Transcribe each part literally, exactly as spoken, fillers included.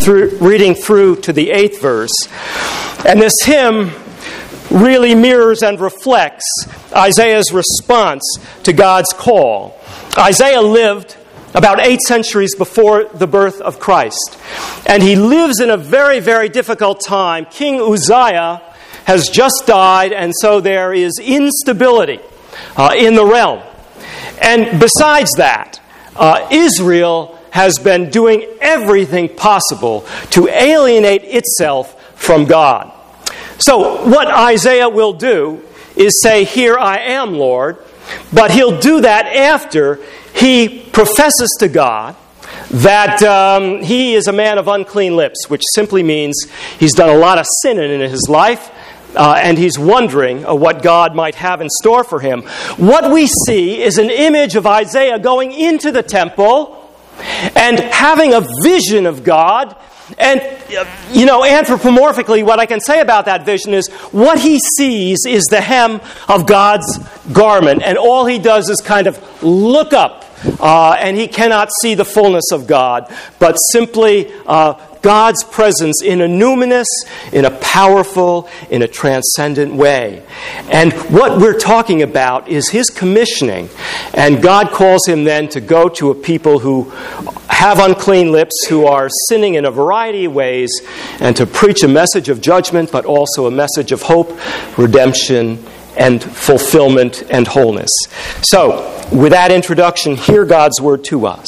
through, reading through to the eighth verse. And this hymn really mirrors and reflects Isaiah's response to God's call. Isaiah lived about eight centuries before the birth of Christ. And he lives in a very, very difficult time. King Uzziah has just died, and so there is instability uh, in the realm. And besides that, uh, Israel has been doing everything possible to alienate itself from God. So what Isaiah will do is say, "Here I am, Lord," but he'll do that after he professes to God that um, he is a man of unclean lips, which simply means he's done a lot of sinning in his life, uh, and he's wondering uh, what God might have in store for him. What we see is an image of Isaiah going into the temple and having a vision of God. And, you know, anthropomorphically, what I can say about that vision is what he sees is the hem of God's garment. And all he does is kind of look up. Uh, and he cannot see the fullness of God, but simply uh, God's presence in a numinous, in a powerful, in a transcendent way. And what we're talking about is his commissioning. And God calls him then to go to a people who have unclean lips, who are sinning in a variety of ways, and to preach a message of judgment, but also a message of hope, redemption, and fulfillment and wholeness. So, with that introduction, hear God's word to us.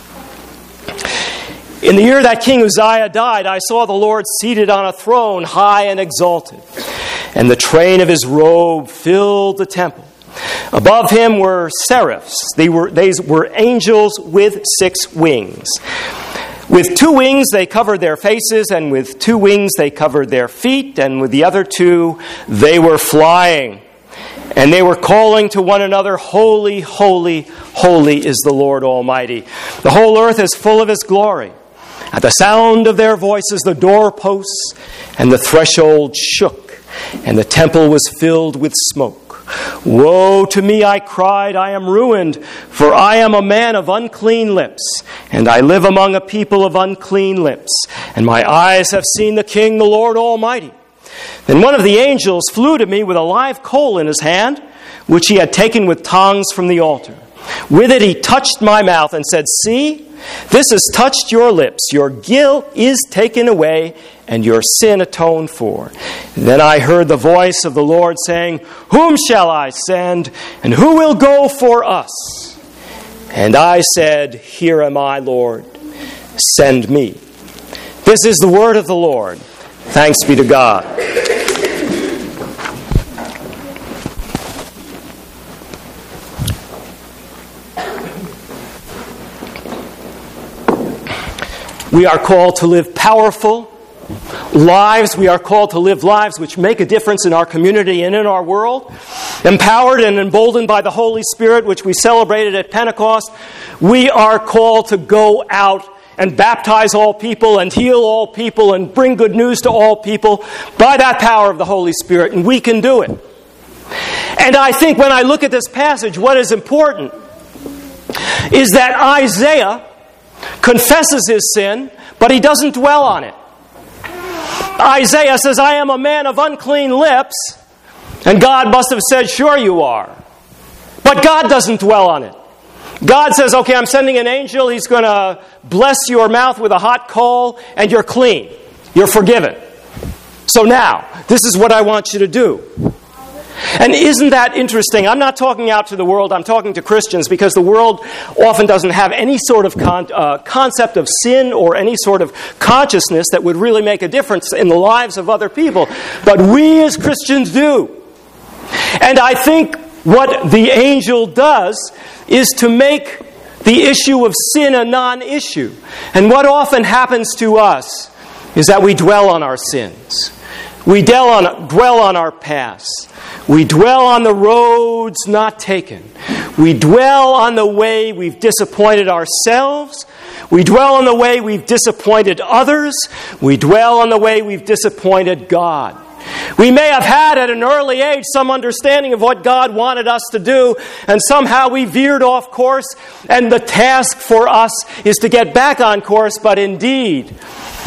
In the year that King Uzziah died, I saw the Lord seated on a throne, high and exalted, and the train of his robe filled the temple. Above him were seraphs. They were, they were angels with six wings. With two wings they covered their faces, and with two wings they covered their feet, and with the other two they were flying. And they were calling to one another, "Holy, holy, holy is the Lord Almighty. The whole earth is full of his glory." At the sound of their voices, the doorposts and the threshold shook, and the temple was filled with smoke. "Woe to me," I cried, "I am ruined, for I am a man of unclean lips, and I live among a people of unclean lips, and my eyes have seen the King, the Lord Almighty." Then one of the angels flew to me with a live coal in his hand, which he had taken with tongs from the altar. With it he touched my mouth and said, "See, this has touched your lips. Your guilt is taken away, and your sin atoned for." Then I heard the voice of the Lord saying, "Whom shall I send, and who will go for us?" And I said, "Here am I, Lord. Send me." This is the word of the Lord. Thanks be to God. We are called to live powerful lives. We are called to live lives which make a difference in our community and in our world. Empowered and emboldened by the Holy Spirit, which we celebrated at Pentecost, we are called to go out and baptize all people and heal all people and bring good news to all people by that power of the Holy Spirit, and we can do it. And I think when I look at this passage, what is important is that Isaiah confesses his sin, but he doesn't dwell on it. Isaiah says, "I am a man of unclean lips," and God must have said, "Sure you are." But God doesn't dwell on it. God says, "Okay, I'm sending an angel. He's going to bless your mouth with a hot coal, and you're clean. You're forgiven. So now, this is what I want you to do." And isn't that interesting? I'm not talking out to the world. I'm talking to Christians, because the world often doesn't have any sort of con- uh, concept of sin or any sort of consciousness that would really make a difference in the lives of other people. But we as Christians do. And I think what the angel does is to make the issue of sin a non-issue. And what often happens to us is that we dwell on our sins. We dwell on, dwell on our past. We dwell on the roads not taken. We dwell on the way we've disappointed ourselves. We dwell on the way we've disappointed others. We dwell on the way we've disappointed God. We may have had at an early age some understanding of what God wanted us to do, and somehow we veered off course, and the task for us is to get back on course. But indeed,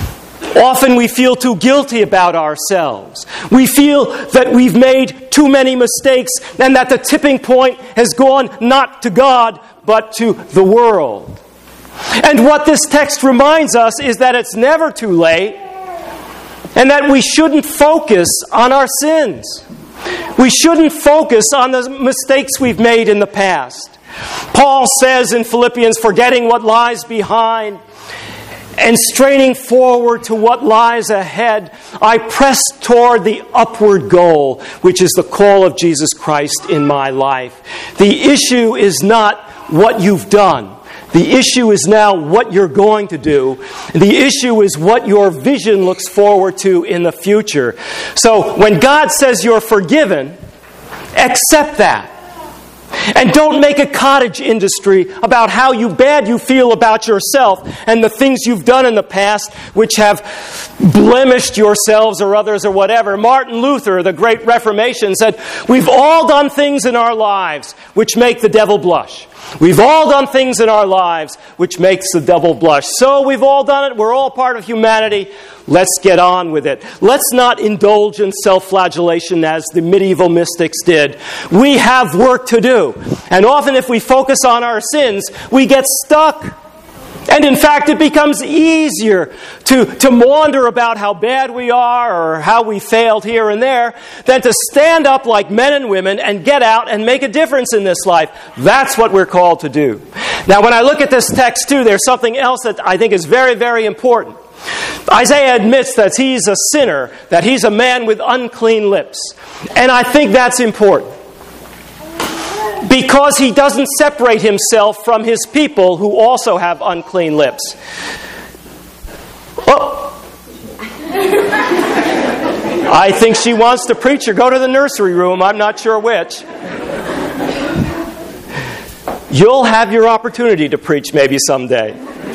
Often we feel too guilty about ourselves. We feel that we've made too many mistakes and that the tipping point has gone not to God, but to the world. And what this text reminds us is that it's never too late and that we shouldn't focus on our sins. We shouldn't focus on the mistakes we've made in the past. Paul says in Philippians, forgetting what lies behind and straining forward to what lies ahead, I press toward the upward goal, which is the call of Jesus Christ in my life. The issue is not what you've done. The issue is now what you're going to do. The issue is what your vision looks forward to in the future. So when God says you're forgiven, accept that. And don't make a cottage industry about how you bad you feel about yourself and the things you've done in the past which have blemished yourselves or others or whatever. Martin Luther, the great Reformation, said, we've all done things in our lives which make the devil blush. We've all done things in our lives which makes the devil blush. So we've all done it. We're all part of humanity. Let's get on with it. Let's not indulge in self-flagellation as the medieval mystics did. We have work to do. And often if we focus on our sins, we get stuck. And in fact, it becomes easier to, to maunder about how bad we are or how we failed here and there than to stand up like men and women and get out and make a difference in this life. That's what we're called to do. Now, when I look at this text, too, there's something else that I think is very, very important. Isaiah admits that he's a sinner, that he's a man with unclean lips. And I think that's important, because he doesn't separate himself from his people who also have unclean lips. Oh. I think she wants to preach or go to the nursery room. I'm not sure which. You'll have your opportunity to preach maybe someday.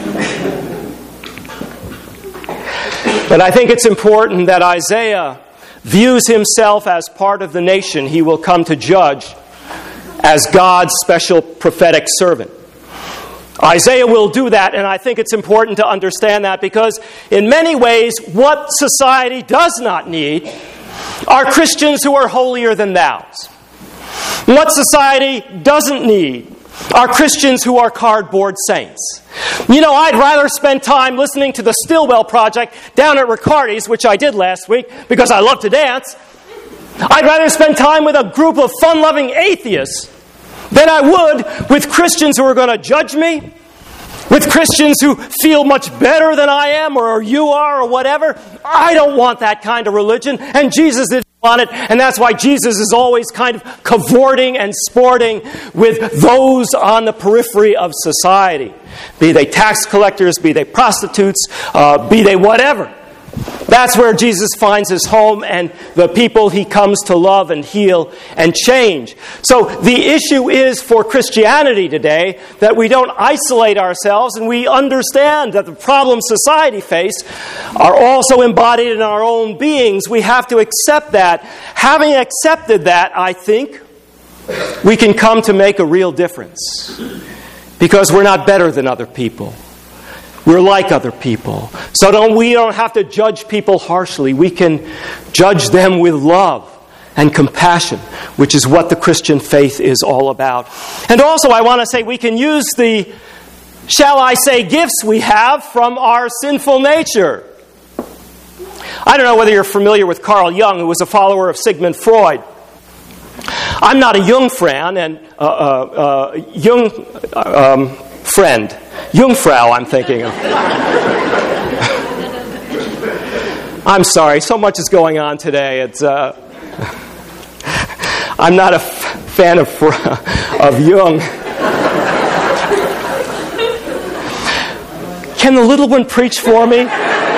But I think it's important that Isaiah views himself as part of the nation he will come to judge, as God's special prophetic servant. Isaiah will do that, and I think it's important to understand that, because in many ways, what society does not need are Christians who are holier than thous. What society doesn't need are Christians who are cardboard saints. You know, I'd rather spend time listening to the Stillwell Project down at Riccardi's, which I did last week because I love to dance. I'd rather spend time with a group of fun-loving atheists than I would with Christians who are going to judge me, with Christians who feel much better than I am or you are or whatever. I don't want that kind of religion, and Jesus didn't want it, and that's why Jesus is always kind of cavorting and sporting with those on the periphery of society, be they tax collectors, be they prostitutes, uh, be they whatever. That's where Jesus finds his home and the people he comes to love and heal and change. So the issue is for Christianity today that we don't isolate ourselves, and we understand that the problems society face are also embodied in our own beings. We have to accept that. Having accepted that, I think, we can come to make a real difference, because we're not better than other people. We're like other people. So don't, we don't have to judge people harshly. We can judge them with love and compassion, which is what the Christian faith is all about. And also I want to say we can use the, shall I say, gifts we have from our sinful nature. I don't know whether you're familiar with Carl Jung, who was a follower of Sigmund Freud. I'm not a Jung fan, and uh, uh, uh, Jung um, friend. Jungfrau, I'm thinking of. I'm sorry, so much is going on today. It's uh, I'm not a f- fan of of Jung. Can the little one preach for me?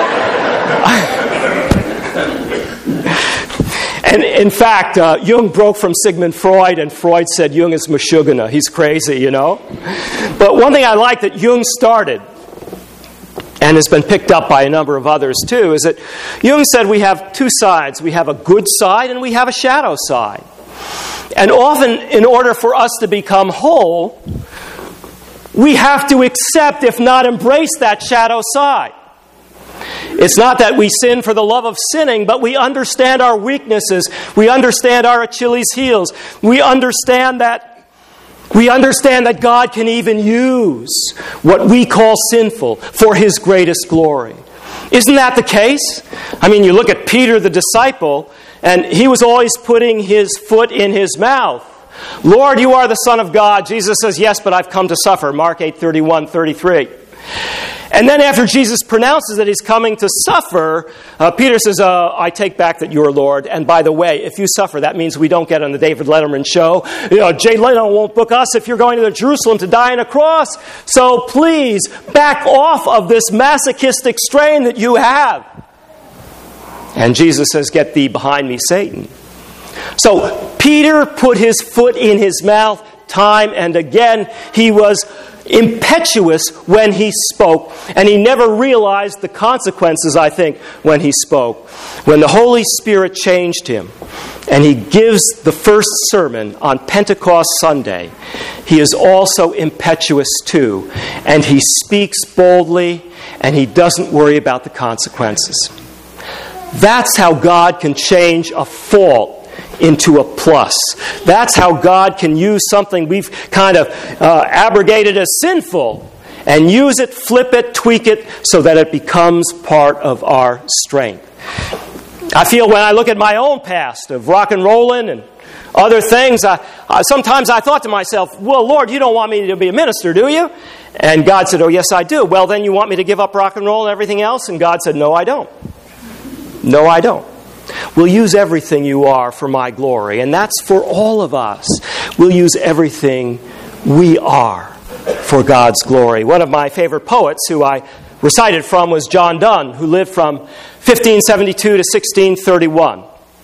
And in fact, uh, Jung broke from Sigmund Freud, and Freud said Jung is Meshuggah. He's crazy, you know. But one thing I like that Jung started, and has been picked up by a number of others too, is that Jung said we have two sides. We have a good side and we have a shadow side. And often, in order for us to become whole, we have to accept, if not embrace, that shadow side. It's not that we sin for the love of sinning, but we understand our weaknesses. We understand our Achilles' heels. We understand that we understand that God can even use what we call sinful for His greatest glory. Isn't that the case? I mean, you look at Peter the disciple, and he was always putting his foot in his mouth. Lord, you are the Son of God. Jesus says, yes, but I've come to suffer. Mark eight, thirty-one, thirty-three. And then after Jesus pronounces that He's coming to suffer, uh, Peter says, uh, I take back that you're Lord. And by the way, if you suffer, that means we don't get on the David Letterman show. You know, Jay Leno won't book us if you're going to Jerusalem to die on a cross. So please, back off of this masochistic strain that you have. And Jesus says, get thee behind me, Satan. So Peter put his foot in his mouth time and again. He was impetuous when he spoke, and he never realized the consequences, I think, when he spoke. When the Holy Spirit changed him, and he gives the first sermon on Pentecost Sunday, he is also impetuous too, and he speaks boldly, and he doesn't worry about the consequences. That's how God can change a fault into a plus. That's how God can use something we've kind of uh, abrogated as sinful and use it, flip it, tweak it so that it becomes part of our strength. I feel when I look at my own past of rock and rolling and other things, I, I, sometimes I thought to myself, well, Lord, you don't want me to be a minister, do you? And God said, oh, yes, I do. Well, then you want me to give up rock and roll and everything else? And God said, no, I don't. No, I don't. We'll use everything you are for my glory. And that's for all of us. We'll use everything we are for God's glory. One of my favorite poets who I recited from was John Donne, who lived from fifteen seventy-two to sixteen thirty-one.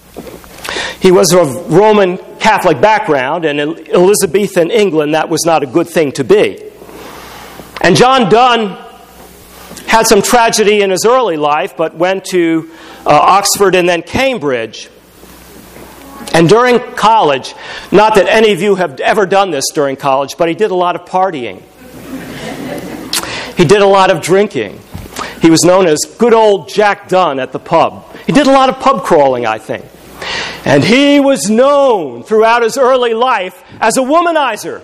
He was of Roman Catholic background, and in Elizabethan England, that was not a good thing to be. And John Donne had some tragedy in his early life, but went to uh, Oxford and then Cambridge. And during college, not that any of you have ever done this during college, but he did a lot of partying. He did a lot of drinking. He was known as good old Jack Dunn at the pub. He did a lot of pub crawling, I think. And he was known throughout his early life as a womanizer.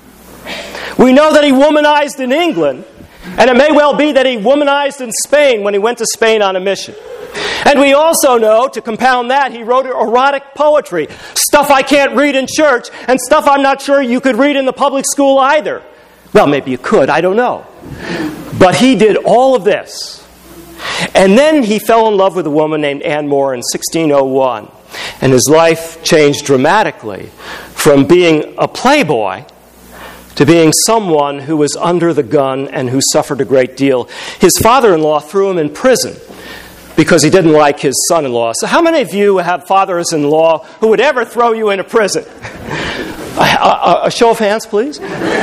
We know that he womanized in England, and it may well be that he womanized in Spain when he went to Spain on a mission. And we also know, to compound that, he wrote erotic poetry, stuff I can't read in church, and stuff I'm not sure you could read in the public school either. Well, maybe you could, I don't know. But he did all of this. And then he fell in love with a woman named Anne Moore in sixteen oh one. And his life changed dramatically from being a playboy to being someone who was under the gun and who suffered a great deal. His father-in-law threw him in prison because he didn't like his son-in-law. So how many of you have fathers-in-law who would ever throw you into prison? a, a, a show of hands, please.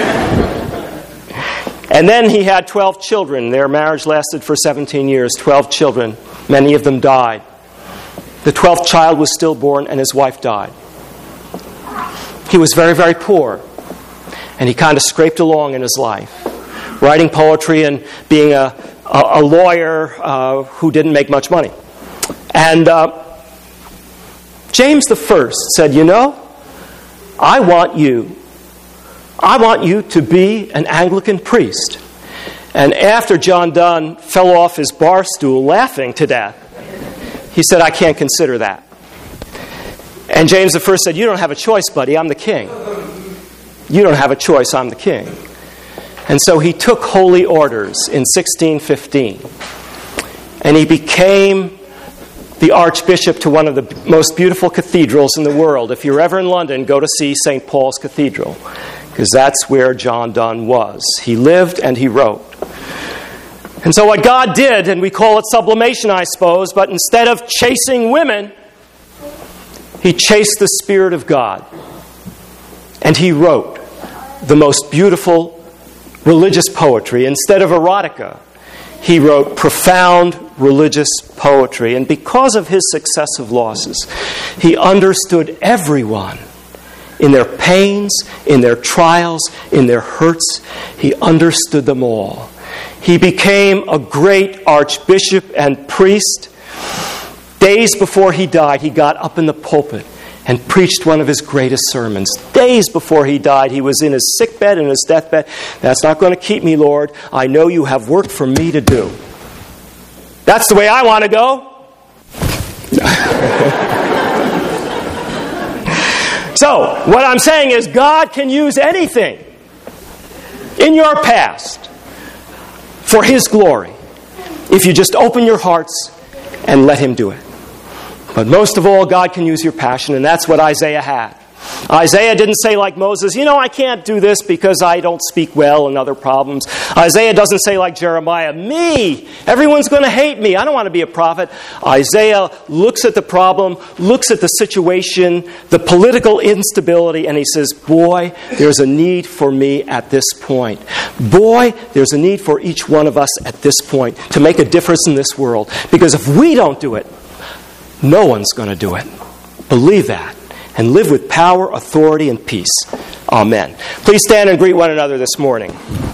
And then he had twelve children. Their marriage lasted for seventeen years, twelve children. Many of them died. The twelfth child was stillborn and his wife died. He was very, very poor. And he kind of scraped along in his life, writing poetry and being a, a, a lawyer uh, who didn't make much money. And uh, James the First said, you know, I want you, I want you to be an Anglican priest. And after John Donne fell off his bar stool laughing to death, he said, I can't consider that. And James the First said, you don't have a choice, buddy, I'm the king. You don't have a choice, I'm the king. And so he took holy orders in sixteen fifteen. And he became the archbishop to one of the most beautiful cathedrals in the world. If you're ever in London, go to see Saint Paul's Cathedral, because that's where John Donne was. He lived and he wrote. And so what God did, and we call it sublimation, I suppose, but instead of chasing women, he chased the Spirit of God. And he wrote the most beautiful religious poetry. Instead of erotica, he wrote profound religious poetry. And because of his successive losses, he understood everyone in their pains, in their trials, in their hurts. He understood them all. He became a great archbishop and priest. Days before he died, he got up in the pulpit and preached one of his greatest sermons. Days before he died, he was in his sickbed, in his deathbed. That's not going to keep me, Lord. I know you have work for me to do. That's the way I want to go. So, what I'm saying is God can use anything in your past for His glory if you just open your hearts and let Him do it. But most of all, God can use your passion, and that's what Isaiah had. Isaiah didn't say like Moses, you know, I can't do this because I don't speak well and other problems. Isaiah doesn't say like Jeremiah, me, everyone's going to hate me. I don't want to be a prophet. Isaiah looks at the problem, looks at the situation, the political instability, and he says, boy, there's a need for me at this point. Boy, there's a need for each one of us at this point to make a difference in this world. Because if we don't do it, no one's going to do it. Believe that. And live with power, authority, and peace. Amen. Please stand and greet one another this morning.